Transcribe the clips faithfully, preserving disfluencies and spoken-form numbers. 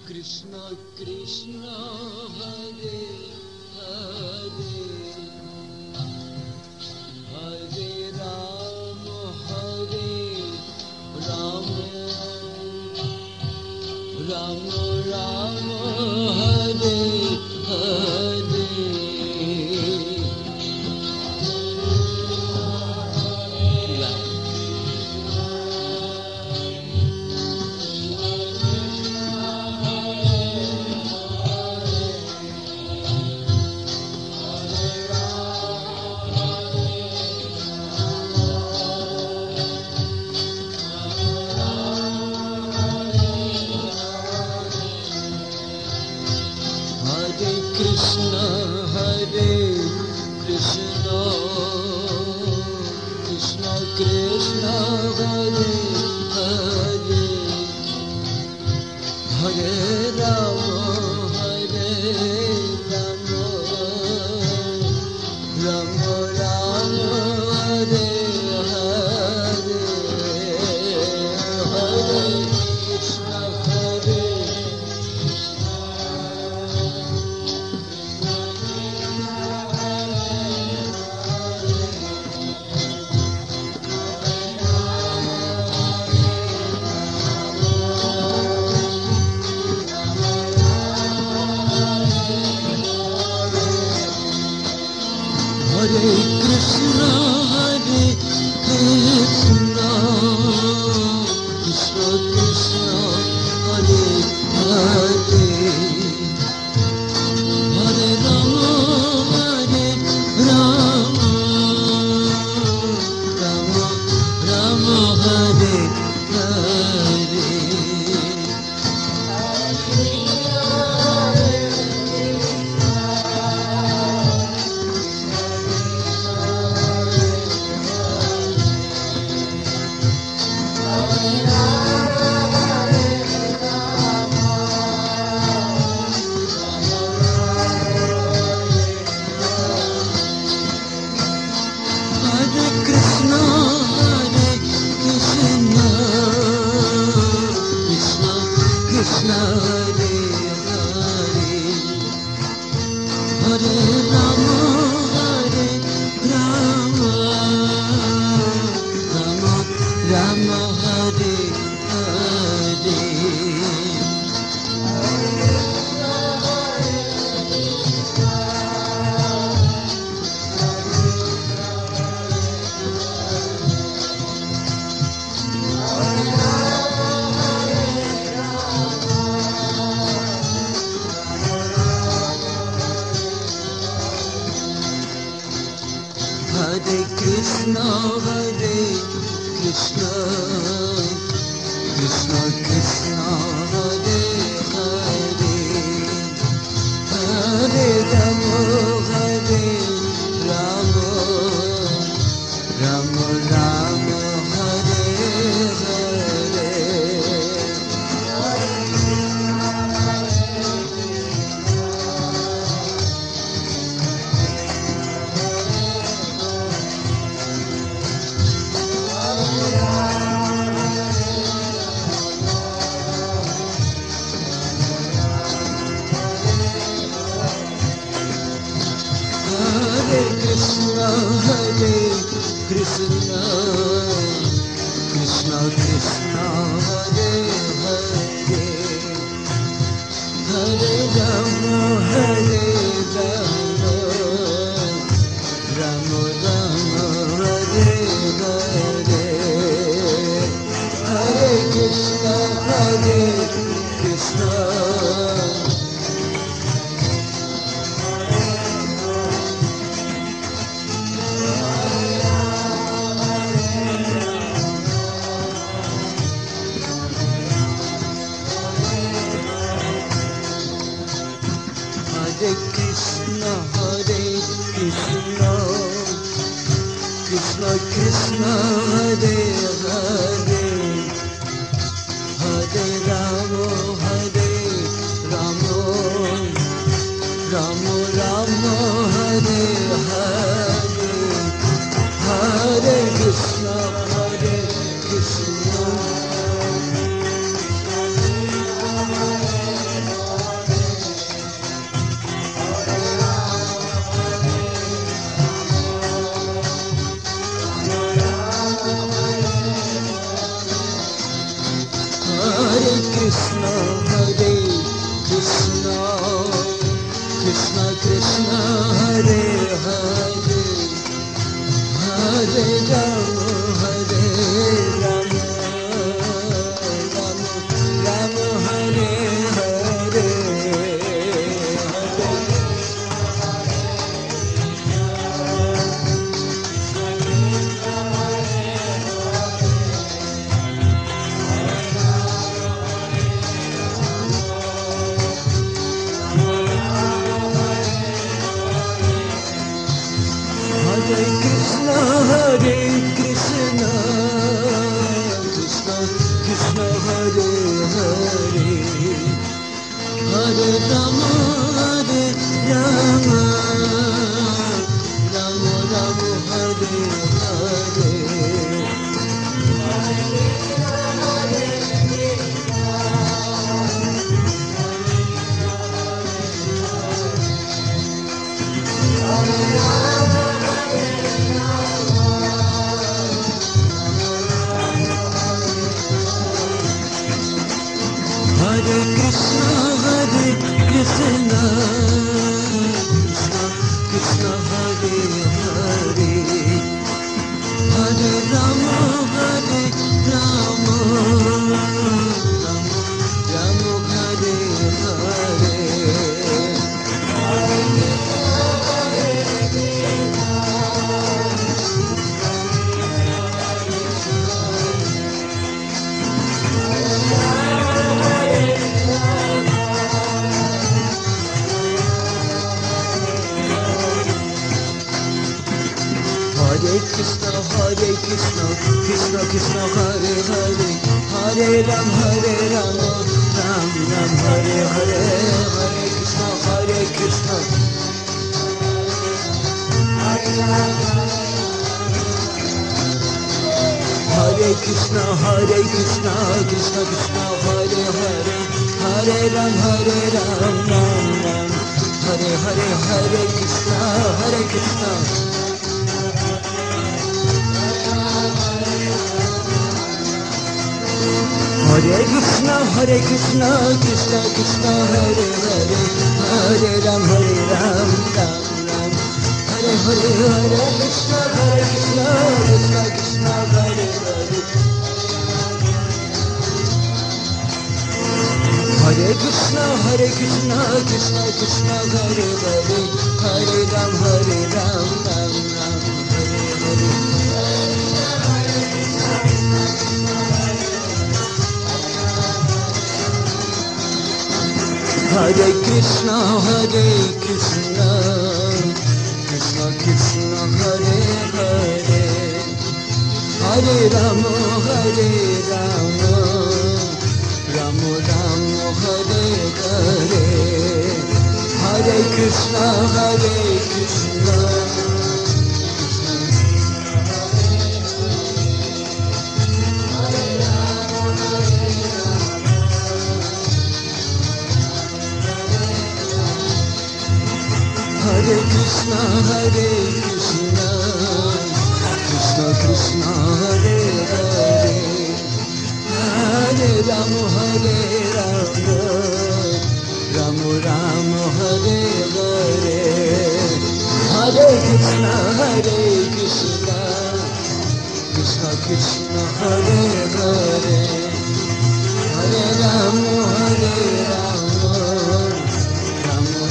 Krishna Krishna Hare Hare Hare Rama Hare Rama Rama Rama Hare Hare Krishna Hare Krishna Krishna Krishna Hare Hare Hare Rama Hare Rama Rama Rama Hare Hare Hare Krishna Hare Hare Krishna, Hare Krishna, Krishna Krishna, Hare Hare, Hare Rama, Hare Rama, Rama Rama, Hare Hare. Krishna Hare Hare Hare Rama Hare Rama Rama Rama Hare Hare Hare Krishna, Hare Krishna, Krishna Krishna, Hare Hare, Hare Rama, Hare Rama, Rama Rama, Hare Hare. Krishna, Hare Krishna, Krishna Krishna, Hare Hare, Hare Rama, Hare Rama, Rama Rama, Hare Hare, Hare Krishna, Hare Krishna. Hare Krishna, Hare Krishna, Krishna Krishna, Hare Hare, Hare Rama. Krishna, Hare Krishna, Krishna Krishna, Hare Hare, Hare Rama, Hare Rama, Rama Rama, Hare Hare, Hare Krishna, Hare Krishna, Krishna Krishna, Hare Hare, Hare Rama, Hare Rama, Rama Rama, Hare Hare. Hare Krishna, Hare Krishna, Krishna Krishna, Hare Hare, Hare Rama, Hare Rama, Rama Rama, Hare Hare. Hare Krishna, Hare Krishna, Krishna Krishna, Hare Hare, Hare Ram, Hare Rama, Ram Ram, Hare Hare, Hare Krishna, Hare Krishna, Hare Krishna, Hare Krishna, Krishna Krishna, Hare Hare, Hare Ram, Hare Ram, Ram Ram, Hare Hare, Hare Krishna, Hare Krishna. Hare Krishna, Hare Krishna, Krishna Krishna, Hare Hare, Hare Ram, Hare Ram, Ram Ram, Hare Hare, Hare Krishna, Hare Krishna, Krishna Krishna, Hare Hare, Hare Krishna, Hare Krishna, Krishna Krishna, Hare Hare, Hare Ram, Hare Ram, Ram Ram, Hare Hare. Hare Krishna, Hare Krishna, Krishna Krishna, Hare Hare, Hare Rama, Hare Rama, Rama Rama, Hare Hare, Hare Krishna, Hare Krishna, Hare Krishna, Hare Krishna, Krishna Krishna, Hare Hare, Hare Rama, Hare Rama, Rama Rama, Hare Hare, Hare Krishna, Hare Krishna, Krishna Krishna, Hare Hare, Hare Rama, Hare Rama, Rama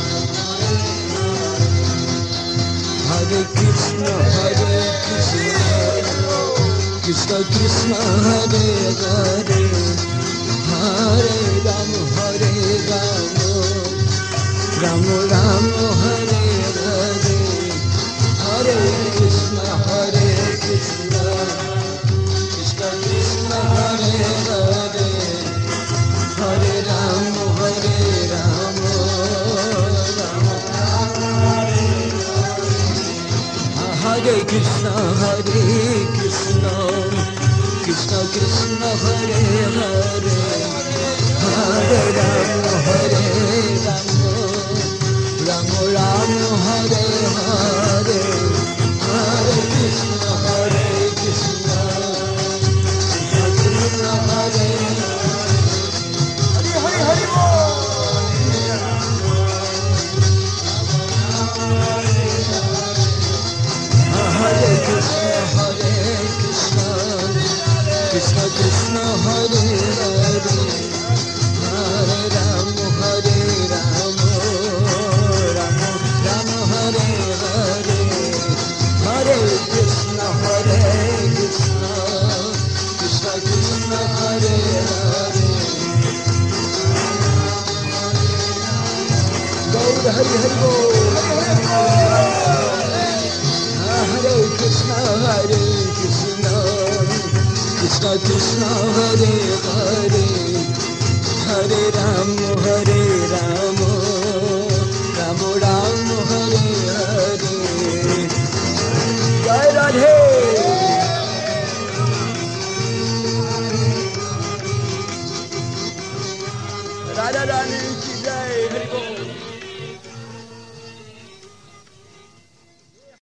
Hare Krishna, Hare Krishna, Krishna Krishna, Hare Hare, Hare Rama, Hare Rama, Rama Rama, Hare Hare, Hare Krishna, Hare Krishna, Krishna Krishna, Hare Hare, Hare Rama, Hare Rama, Rama Hare Krishna, Hare Krishna, Krishna Krishna, Hare Hare, Hare Rama, Hare Rama, Rama Rama, Hare Hare, Hare Krishna, Hare Krishna, Krishna Krishna, Hare Krishna, Hare Hare, Hare Rama, Hare Rama, Rama Rama, Hare Hare, Hare Krishna, Hare Krishna, Krishna Krishna, Hare Hare. Gaur Hari Hari Bol, Hare Krishna, Hare Krishna, Krishna Krishna, Hare Hare, Hare Rama, Hare Rama, Rama Rama, Hare Hare. Jai Radhe. Radha Rani ki Jai. Hari Bol.